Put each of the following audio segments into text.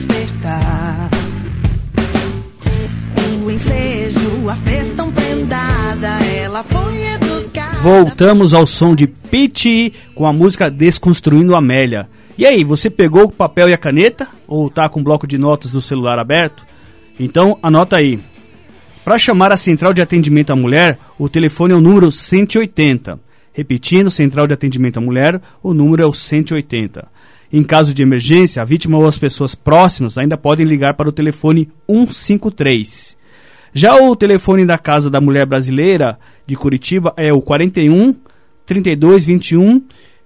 despertar. O ensejo a fez tão prendada, ela foi educada. Voltamos ao som de Pitty com a música Desconstruindo Amélia. E aí, você pegou o papel e a caneta? Ou tá com o bloco de notas do celular aberto? Então, anota aí. Para chamar a Central de Atendimento à Mulher, o telefone é o número 180. Repetindo, Central de Atendimento à Mulher, o número é o 180. Em caso de emergência, a vítima ou as pessoas próximas ainda podem ligar para o telefone 153. Já o telefone da Casa da Mulher Brasileira de Curitiba é o 41 32 21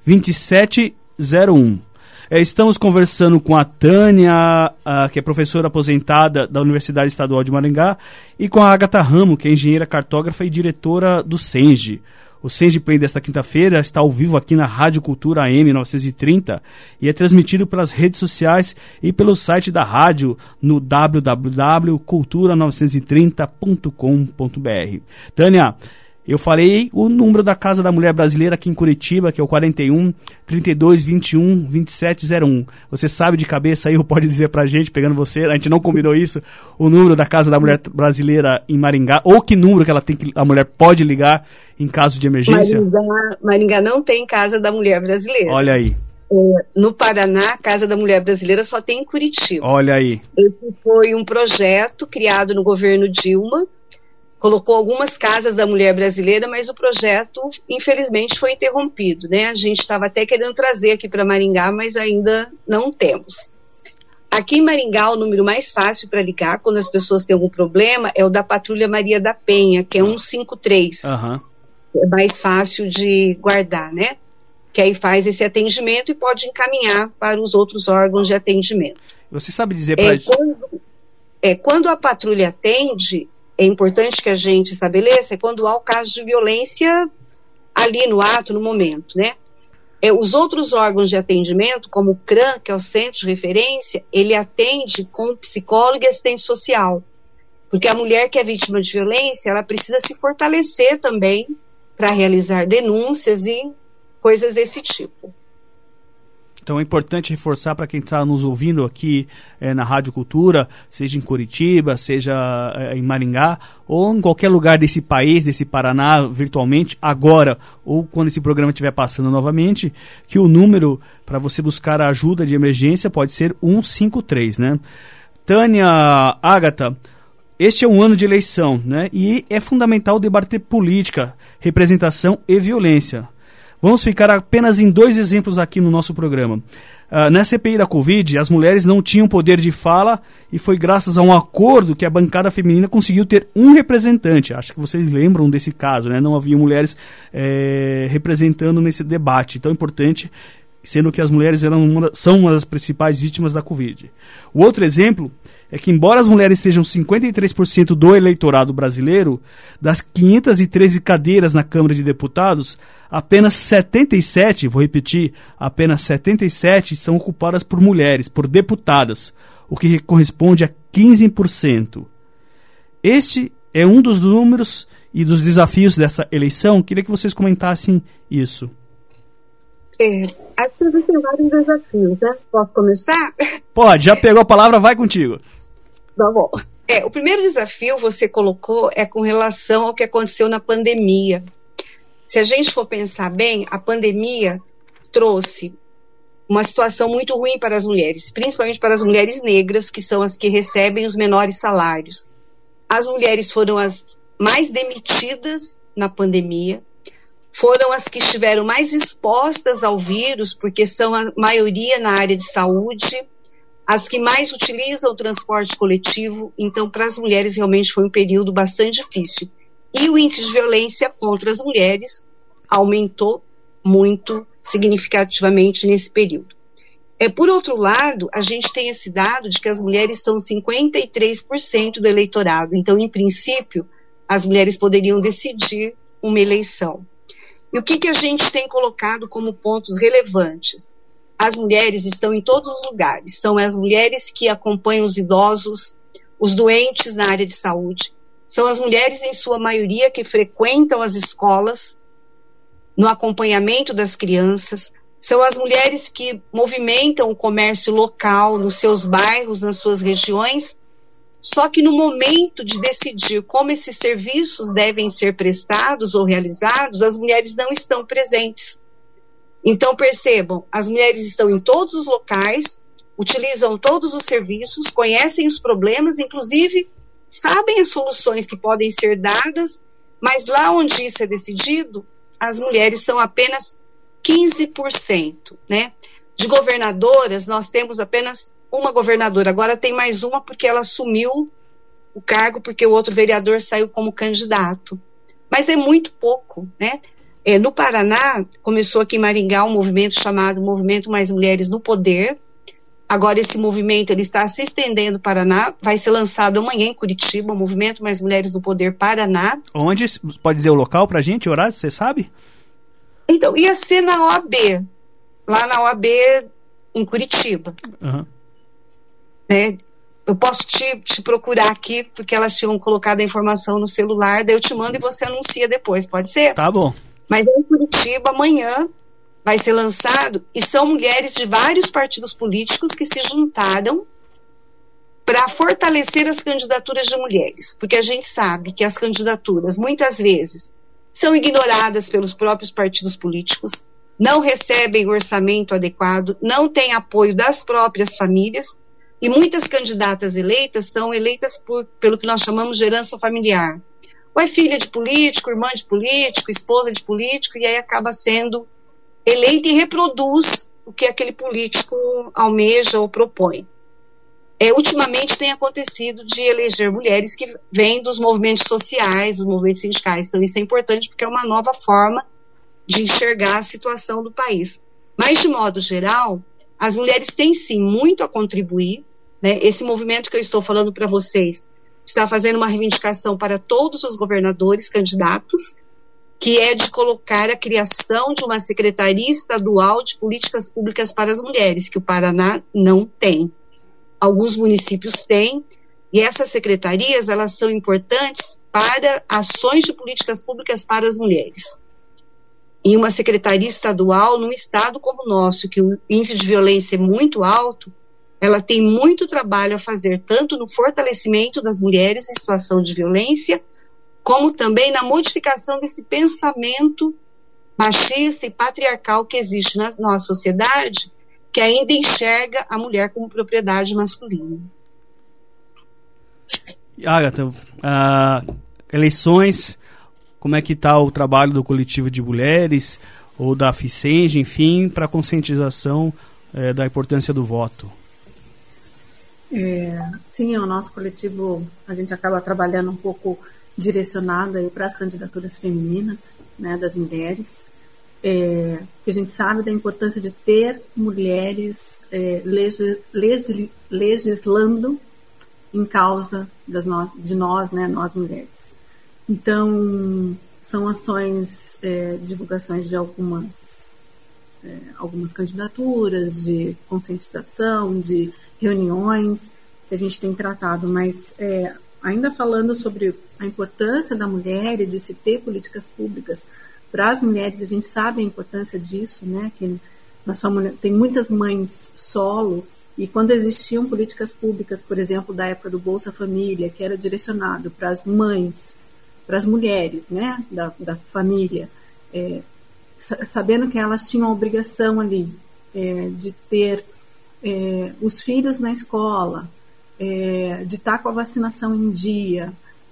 2701. Estamos conversando com a Tânia, que é professora aposentada da Universidade Estadual de Maringá, e com a Agatha Ramo, que é engenheira cartógrafa e diretora do SENGE. O SENGE Play desta quinta-feira está ao vivo aqui na Rádio Cultura AM 930 e é transmitido pelas redes sociais e pelo site da rádio no www.cultura930.com.br. Tânia, eu falei o número da Casa da Mulher Brasileira aqui em Curitiba, que é o 41 32 21 2701. Você sabe de cabeça aí, ou pode dizer pra gente, pegando você, a gente não combinou isso, o número da Casa da Mulher Brasileira em Maringá, ou que número que a mulher pode ligar em caso de emergência? Maringá não tem Casa da Mulher Brasileira. Olha aí. No Paraná, a Casa da Mulher Brasileira só tem em Curitiba. Olha aí. Esse foi um projeto criado no governo Dilma, colocou algumas casas da mulher brasileira, mas o projeto, infelizmente, foi interrompido, né? A gente estava até querendo trazer aqui para Maringá, mas ainda não temos. Aqui em Maringá, o número mais fácil para ligar, quando as pessoas têm algum problema, é o da Patrulha Maria da Penha, que é 153. Uhum. É mais fácil de guardar, né? Que aí faz esse atendimento e pode encaminhar para os outros órgãos de atendimento. Você sabe dizer para... Quando a patrulha atende... É importante que a gente estabeleça quando há o caso de violência ali no ato, no momento, né? Os outros órgãos de atendimento, como o CRAM, que é o Centro de Referência, ele atende com psicólogo e assistente social. Porque a mulher que é vítima de violência, ela precisa se fortalecer também para realizar denúncias e coisas desse tipo. Então é importante reforçar para quem está nos ouvindo aqui na Rádio Cultura, seja em Curitiba, seja em Maringá, ou em qualquer lugar desse país, desse Paraná, virtualmente, agora, ou quando esse programa estiver passando novamente, que o número para você buscar a ajuda de emergência pode ser 153, né? Tânia, Agatha, este é um ano de eleição, né? E é fundamental debater política, representação e violência. Vamos ficar apenas em 2 exemplos aqui no nosso programa. Na CPI da Covid, as mulheres não tinham poder de fala e foi graças a um acordo que a bancada feminina conseguiu ter um representante. Acho que vocês lembram desse caso, né? Não havia mulheres representando nesse debate tão importante, sendo que as mulheres são uma das principais vítimas da Covid. O outro exemplo é que, embora as mulheres sejam 53% do eleitorado brasileiro, das 513 cadeiras na Câmara de Deputados, apenas 77, vou repetir, apenas 77 são ocupadas por mulheres, por deputadas, o que corresponde a 15%. Este é um dos números e dos desafios dessa eleição. Queria que vocês comentassem isso. Acho que a gente tem vários desafios, né? Posso começar? Pode, já pegou a palavra, vai contigo. Tá bom. O primeiro desafio você colocou é com relação ao que aconteceu na pandemia. Se a gente for pensar bem, a pandemia trouxe uma situação muito ruim para as mulheres, principalmente para as mulheres negras, que são as que recebem os menores salários. As mulheres foram as mais demitidas na pandemia, foram as que estiveram mais expostas ao vírus, porque são a maioria na área de saúde, as que mais utilizam o transporte coletivo. Então, para as mulheres realmente foi um período bastante difícil. E o índice de violência contra as mulheres aumentou muito significativamente nesse período. Por outro lado, a gente tem esse dado de que as mulheres são 53% do eleitorado. Então, em princípio, as mulheres poderiam decidir uma eleição. E o que a gente tem colocado como pontos relevantes? As mulheres estão em todos os lugares. São as mulheres que acompanham os idosos, os doentes na área de saúde. São as mulheres, em sua maioria, que frequentam as escolas, no acompanhamento das crianças. São as mulheres que movimentam o comércio local nos seus bairros, nas suas regiões, só que no momento de decidir como esses serviços devem ser prestados ou realizados, as mulheres não estão presentes. Então, percebam, as mulheres estão em todos os locais, utilizam todos os serviços, conhecem os problemas, inclusive sabem as soluções que podem ser dadas, mas lá onde isso é decidido, as mulheres são apenas 15%, né? De governadoras, nós temos apenas uma governadora. Agora tem mais uma porque ela assumiu o cargo porque o outro vereador saiu como candidato. Mas é muito pouco, né? No Paraná, começou aqui em Maringá um movimento chamado Movimento Mais Mulheres no Poder. Agora esse movimento ele está se estendendo no Paraná, vai ser lançado amanhã em Curitiba, o Movimento Mais Mulheres no Poder Paraná. Onde? Pode dizer o local pra gente, o horário, você sabe? Então, ia ser na OAB, lá na OAB em Curitiba. Uhum. Né? Eu posso te procurar aqui, porque elas tinham colocado a informação no celular, daí eu te mando e você anuncia depois, pode ser? Tá bom. Mas em Curitiba, amanhã, vai ser lançado, e são mulheres de vários partidos políticos que se juntaram para fortalecer as candidaturas de mulheres, porque a gente sabe que as candidaturas, muitas vezes, são ignoradas pelos próprios partidos políticos, não recebem orçamento adequado, não têm apoio das próprias famílias, e muitas candidatas eleitas são eleitas pelo que nós chamamos de herança familiar. Ou é filha de político, irmã de político, esposa de político, e aí acaba sendo eleita e reproduz o que aquele político almeja ou propõe. Ultimamente tem acontecido de eleger mulheres que vêm dos movimentos sociais, dos movimentos sindicais. Então isso é importante porque é uma nova forma de enxergar a situação do país. Mas, de modo geral, as mulheres têm sim muito a contribuir, né? Esse movimento que eu estou falando para vocês está fazendo uma reivindicação para todos os governadores candidatos, que é de colocar a criação de uma Secretaria Estadual de Políticas Públicas para as Mulheres, que o Paraná não tem. Alguns municípios têm, e essas secretarias, elas são importantes para ações de políticas públicas para as mulheres. E uma secretaria estadual, num estado como o nosso, que o índice de violência é muito alto, ela tem muito trabalho a fazer, tanto no fortalecimento das mulheres em situação de violência, como também na modificação desse pensamento machista e patriarcal que existe na nossa sociedade, que ainda enxerga a mulher como propriedade masculina. Agatha, eleições, como é que está o trabalho do coletivo de mulheres ou da FICENG, enfim, para a conscientização da importância do voto? Sim, o nosso coletivo, a gente acaba trabalhando um pouco direcionado para as candidaturas femininas, né, das mulheres, que a gente sabe da importância de ter mulheres legislando em causa de nós, né, nós mulheres. Então, são ações, divulgações de algumas candidaturas, de conscientização, de reuniões que a gente tem tratado, mas ainda falando sobre a importância da mulher e de se ter políticas públicas para as mulheres, a gente sabe a importância disso, né? Que tem muitas mães solo, e quando existiam políticas públicas, por exemplo, da época do Bolsa Família, que era direcionado para as mães, para as mulheres, né? Da família, sabendo que elas tinham a obrigação ali de ter os filhos na escola, de estar com a vacinação em dia,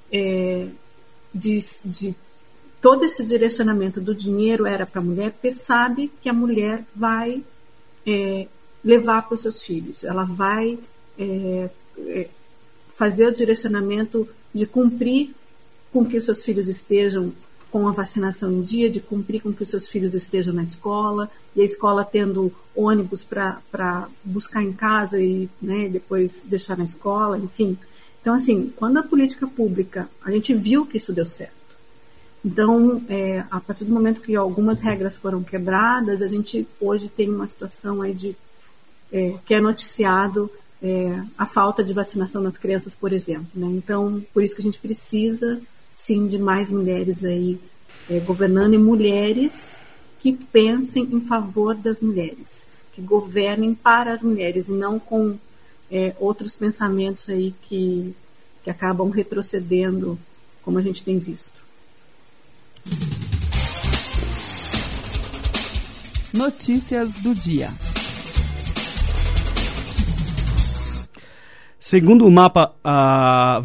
de todo esse direcionamento do dinheiro era para a mulher, porque sabe que a mulher vai levar para os seus filhos, ela vai fazer o direcionamento de cumprir com que os seus filhos estejam com a vacinação em dia, de cumprir com que os seus filhos estejam na escola, e a escola tendo ônibus para buscar em casa e, né, depois deixar na escola, enfim. Então, assim, quando a política pública, a gente viu que isso deu certo. Então, a partir do momento que algumas regras foram quebradas, a gente hoje tem uma situação aí que é noticiado a falta de vacinação das crianças, por exemplo, né? Então, por isso que a gente precisa, sim, de mais mulheres aí governando, e mulheres que pensem em favor das mulheres, que governem para as mulheres e não com outros pensamentos aí que acabam retrocedendo, como a gente tem visto. Notícias do dia. Segundo o mapa, a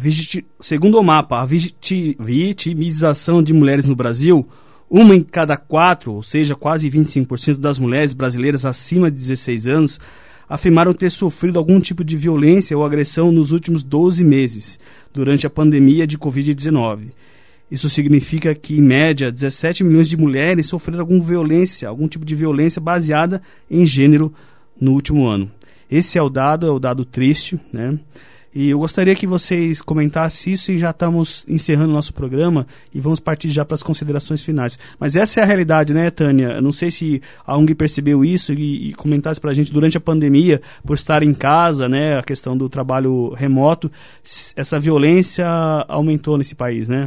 vitimização de mulheres no Brasil, 1 em cada 4, ou seja, quase 25% das mulheres brasileiras acima de 16 anos, afirmaram ter sofrido algum tipo de violência ou agressão nos últimos 12 meses, durante a pandemia de Covid-19. Isso significa que, em média, 17 milhões de mulheres sofreram algum tipo de violência baseada em gênero no último ano. Esse é o dado triste, né? E eu gostaria que vocês comentassem isso, e já estamos encerrando o nosso programa e vamos partir já para as considerações finais. Mas essa é a realidade, né, Tânia? Eu não sei se a ONG percebeu isso e comentasse para a gente durante a pandemia, por estar em casa, né, a questão do trabalho remoto, essa violência aumentou nesse país, né?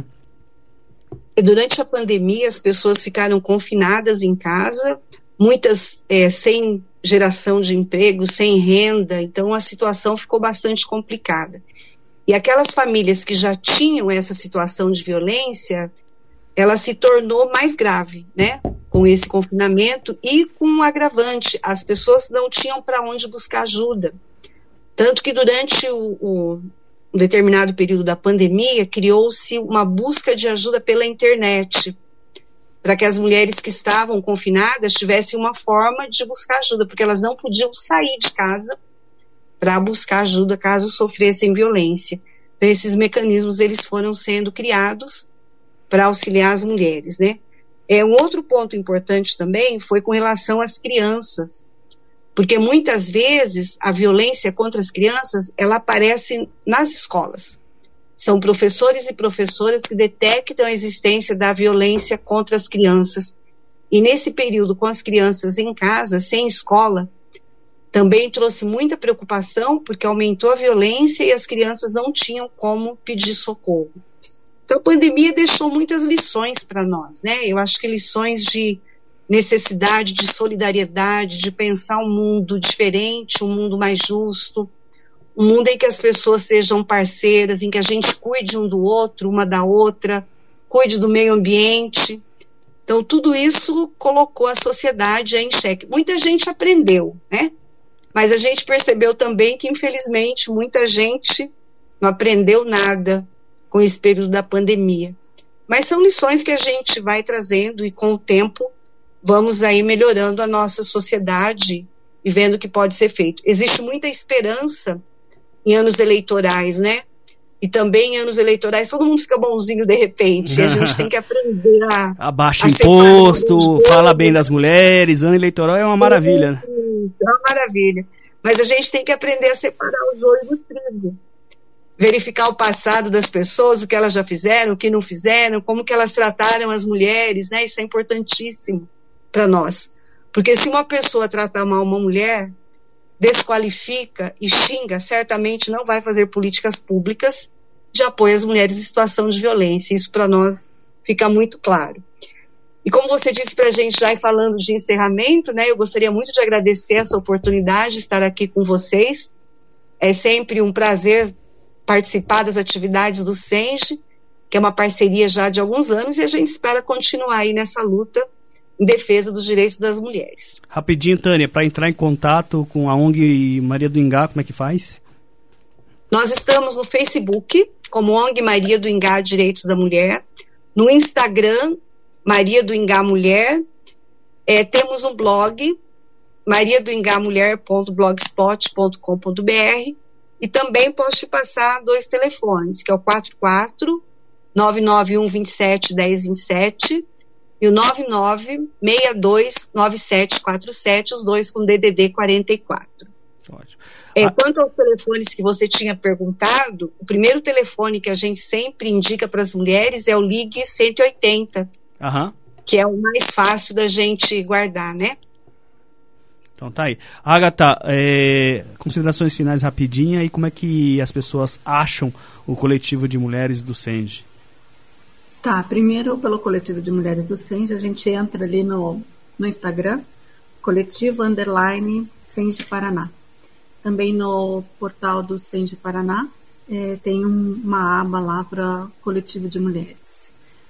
Durante a pandemia, as pessoas ficaram confinadas em casa, muitas sem geração de emprego, sem renda, então a situação ficou bastante complicada. E aquelas famílias que já tinham essa situação de violência, ela se tornou mais grave, né? Com esse confinamento e com um agravante, as pessoas não tinham para onde buscar ajuda. Tanto que durante um determinado período da pandemia, criou-se uma busca de ajuda pela internet, para que as mulheres que estavam confinadas tivessem uma forma de buscar ajuda, porque elas não podiam sair de casa para buscar ajuda caso sofressem violência. Então, esses mecanismos eles foram sendo criados para auxiliar as mulheres, né? Um outro ponto importante também foi com relação às crianças, porque muitas vezes a violência contra as crianças ela aparece nas escolas. São professores e professoras que detectam a existência da violência contra as crianças. E nesse período, com as crianças em casa, sem escola, também trouxe muita preocupação, porque aumentou a violência e as crianças não tinham como pedir socorro. Então, a pandemia deixou muitas lições para nós, né? Eu acho que lições de necessidade, de solidariedade, de pensar um mundo diferente, um mundo mais justo, um mundo em que as pessoas sejam parceiras, em que a gente cuide um do outro, uma da outra, cuide do meio ambiente. Então, tudo isso colocou a sociedade em xeque. Muita gente aprendeu, né? Mas a gente percebeu também que, infelizmente, muita gente não aprendeu nada com esse período da pandemia. Mas são lições que a gente vai trazendo e, com o tempo, vamos aí melhorando a nossa sociedade e vendo o que pode ser feito. Existe muita esperança em anos eleitorais, né? E também em anos eleitorais todo mundo fica bonzinho de repente. E a gente tem que aprender abaixa imposto, fala bem das mulheres. Ano eleitoral é uma maravilha, né? É uma maravilha. Mas a gente tem que aprender a separar o joio do trigo. Verificar o passado das pessoas, o que elas já fizeram, o que não fizeram, como que elas trataram as mulheres, né? Isso é importantíssimo para nós. Porque se uma pessoa tratar mal uma mulher, desqualifica e xinga, certamente não vai fazer políticas públicas de apoio às mulheres em situação de violência. Isso para nós fica muito claro. E como você disse para a gente já falando de encerramento, né, eu gostaria muito de agradecer essa oportunidade de estar aqui com vocês. É sempre um prazer participar das atividades do SENGE, que é uma parceria já de alguns anos, e a gente espera continuar aí nessa luta em defesa dos direitos das mulheres. Rapidinho, Tânia, para entrar em contato com a ONG Maria do Ingá, como é que faz? Nós estamos no Facebook, como ONG Maria do Ingá Direitos da Mulher, no Instagram, Maria do Ingá Mulher, temos um blog, mariadoingamulher.blogspot.com.br, e também posso te passar 2 telefones, que é o 44-99127-1027 e o 99-62-9747, os 2 com DDD 44. Ótimo. Quanto aos telefones que você tinha perguntado, o primeiro telefone que a gente sempre indica para as mulheres é o Ligue 180, que é o mais fácil da gente guardar, né? Então tá aí. Agatha, considerações finais rapidinha e como é que as pessoas acham o coletivo de mulheres do SENGE? Tá, primeiro pelo coletivo de mulheres do SENGE, a gente entra ali no no Instagram, coletivo_Senge Paraná. Também no portal do Senge Paraná tem uma aba lá para coletivo de mulheres.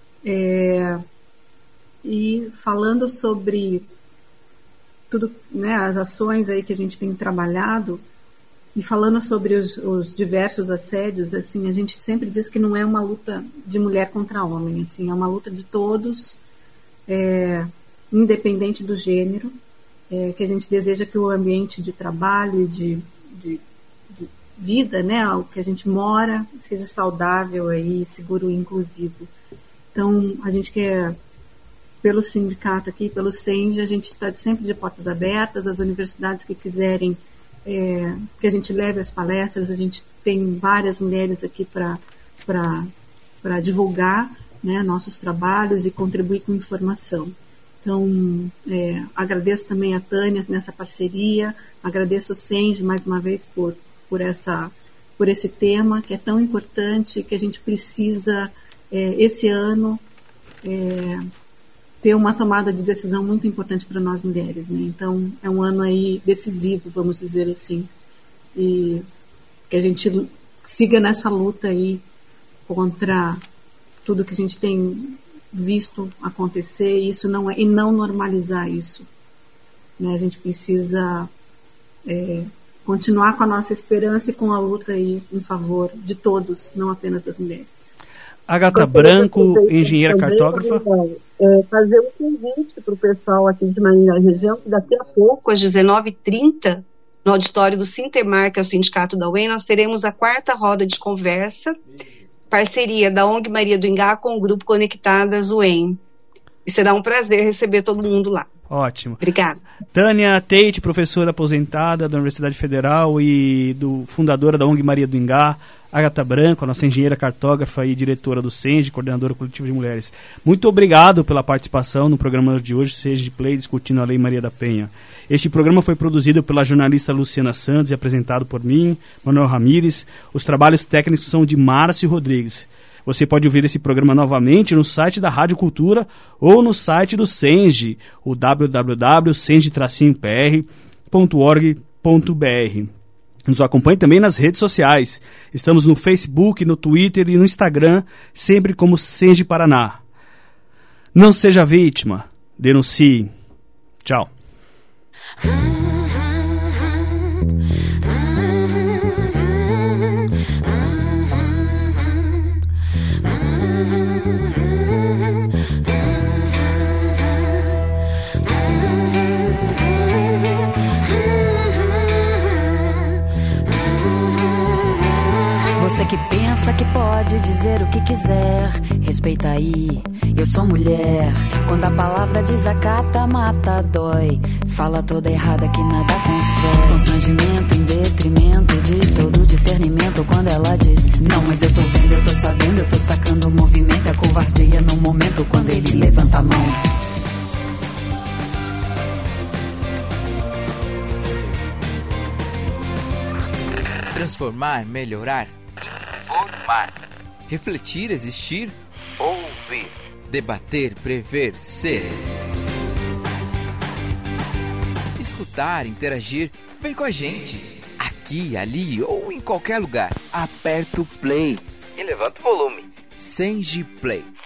E falando sobre tudo, né, as ações aí que a gente tem trabalhado, e falando sobre os diversos assédios, assim, a gente sempre diz que não é uma luta de mulher contra homem, assim, é uma luta de todos, independente do gênero, que a gente deseja que o ambiente de trabalho e de vida, né, o que a gente mora, seja saudável e seguro e inclusivo. Então, a gente quer, pelo sindicato aqui, pelo Senge, a gente está sempre de portas abertas, as universidades que quiserem que a gente leve as palestras, a gente tem várias mulheres aqui para divulgar, né, nossos trabalhos e contribuir com informação. Então, agradeço também a Tânia nessa parceria, agradeço o Senge mais uma vez por esse tema que é tão importante, que a gente precisa, esse ano, ter uma tomada de decisão muito importante para nós mulheres, né? Então, é um ano aí decisivo, vamos dizer assim, e que a gente siga nessa luta aí contra tudo que a gente tem visto acontecer, e não normalizar isso, né? A gente precisa continuar com a nossa esperança e com a luta aí em favor de todos, não apenas das mulheres. Agatha Branco, engenheira cartógrafa. Fazer um convite para o pessoal aqui de Maringá região, que daqui a pouco, às 19h30, no auditório do Sintemar, que é o sindicato da UEM, nós teremos a 4ª roda de conversa, parceria da ONG Maria do Ingá com o grupo Conectadas UEM. E será um prazer receber todo mundo lá. Ótimo. Obrigada. Tânia Tate, professora aposentada da Universidade Federal e fundadora da ONG Maria do Ingá. Agatha Branco, a nossa engenheira cartógrafa e diretora do Senge, coordenadora coletiva de mulheres. Muito obrigado pela participação no programa de hoje, Senge Play, discutindo a Lei Maria da Penha. Este programa foi produzido pela jornalista Luciana Santos e apresentado por mim, Manuel Ramires. Os trabalhos técnicos são de Márcio Rodrigues. Você pode ouvir esse programa novamente no site da Rádio Cultura ou no site do Senge, o www.senge-pr.org.br. Nos acompanhe também nas redes sociais. Estamos no Facebook, no Twitter e no Instagram, sempre como Senge Paraná. Não seja vítima. Denuncie. Tchau. Você que pensa que pode dizer o que quiser, respeita aí, eu sou mulher. Quando a palavra desacata, mata, dói. Fala toda errada que nada constrói. Constrangimento em detrimento de todo discernimento. Quando ela diz, não, mas eu tô vendo, eu tô sabendo, eu tô sacando o movimento. É covardia no momento quando ele levanta a mão. Transformar, melhorar, informar, refletir, existir, ouvir, debater, prever, ser, escutar, interagir. Vem com a gente, aqui, ali ou em qualquer lugar. Aperta o play e levanta o volume. Senge Play.